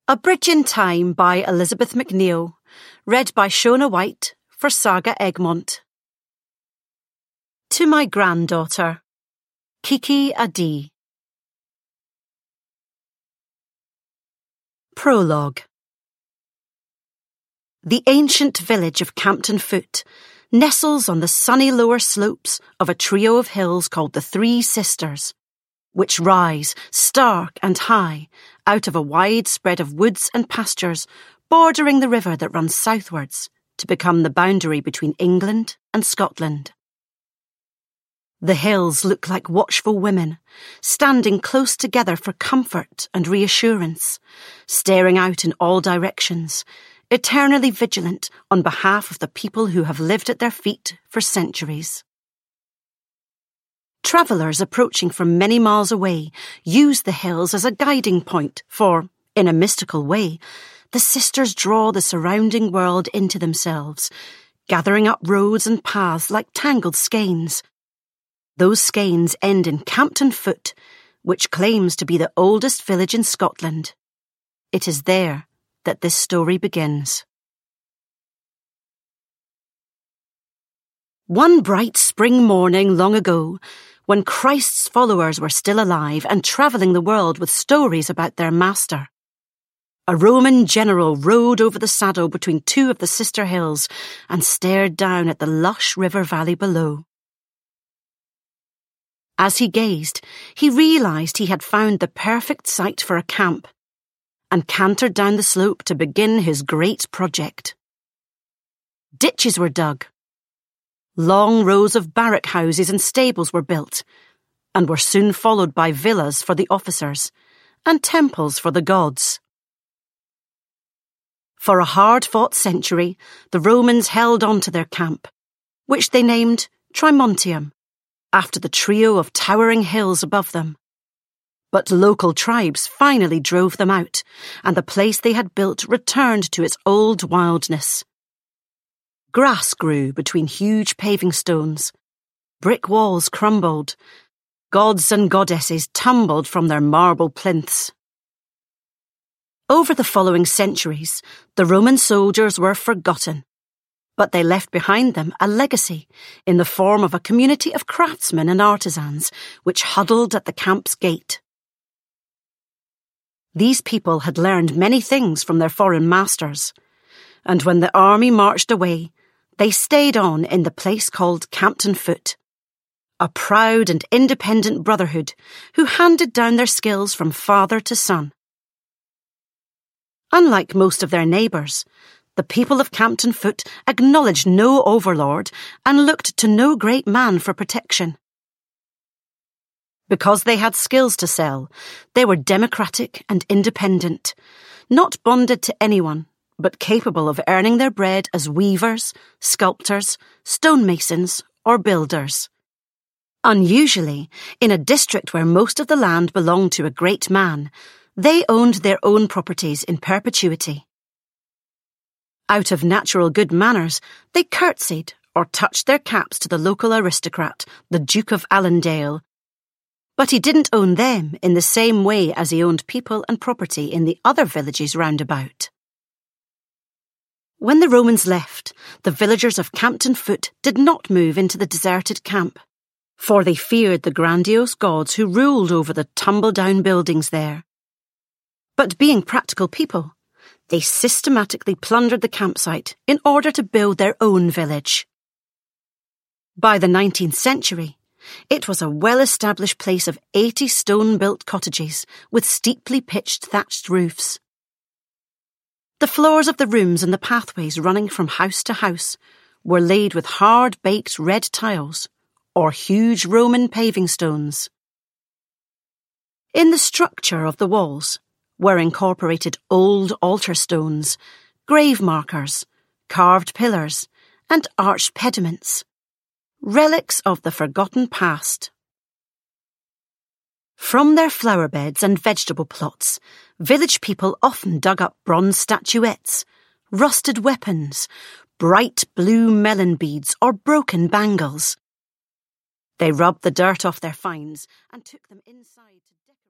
A Bridge in Time by Elizabeth McNeill, read by Shona White for Saga Egmont. To my granddaughter, Kiki Adi. Prologue. The ancient village of Campton Foot nestles on the sunny lower slopes of a trio of hills called the Three Sisters, which rise, stark and high, out of a wide spread of woods and pastures bordering the river that runs southwards to become the boundary between England and Scotland. The hills look like watchful women, standing close together for comfort and reassurance, staring out in all directions, eternally vigilant on behalf of the people who have lived at their feet for centuries. Travellers approaching from many miles away use the hills as a guiding point for, in a mystical way, the sisters draw the surrounding world into themselves, gathering up roads and paths like tangled skeins. Those skeins end in Campton Foot, which claims to be the oldest village in Scotland. It is there that this story begins. One bright spring morning long ago, when Christ's followers were still alive and travelling the world with stories about their master, a Roman general rode over the saddle between two of the sister hills and stared down at the lush river valley below. As he gazed, he realised he had found the perfect site for a camp and cantered down the slope to begin his great project. Ditches were dug. Long rows of barrack houses and stables were built, and were soon followed by villas for the officers and temples for the gods. For a hard-fought century, the Romans held on to their camp, which they named Trimontium, after the trio of towering hills above them. But local tribes finally drove them out, and the place they had built returned to its old wildness. Grass grew between huge paving stones. Brick walls crumbled. Gods and goddesses tumbled from their marble plinths. Over the following centuries, the Roman soldiers were forgotten, but they left behind them a legacy in the form of a community of craftsmen and artisans which huddled at the camp's gate. These people had learned many things from their foreign masters, and when the army marched away, they stayed on in the place called Campton Foot, a proud and independent brotherhood who handed down their skills from father to son. Unlike most of their neighbours, the people of Campton Foot acknowledged no overlord and looked to no great man for protection. Because they had skills to sell, they were democratic and independent, not bonded to anyone, but capable of earning their bread as weavers, sculptors, stonemasons, or builders. Unusually, in a district where most of the land belonged to a great man, they owned their own properties in perpetuity. Out of natural good manners, they curtsied or touched their caps to the local aristocrat, the Duke of Allendale. But he didn't own them in the same way as he owned people and property in the other villages round about. When the Romans left, the villagers of Campton Foot did not move into the deserted camp, for they feared the grandiose gods who ruled over the tumble-down buildings there. But being practical people, they systematically plundered the campsite in order to build their own village. By the 19th century, it was a well-established place of 80 stone-built cottages with steeply pitched thatched roofs. The floors of the rooms and the pathways running from house to house were laid with hard-baked red tiles or huge Roman paving stones. In the structure of the walls were incorporated old altar stones, grave markers, carved pillars, and arched pediments, relics of the forgotten past. From their flower beds and vegetable plots, village people often dug up bronze statuettes, rusted weapons, bright blue melon beads or broken bangles. They rubbed the dirt off their finds and took them inside to decorate.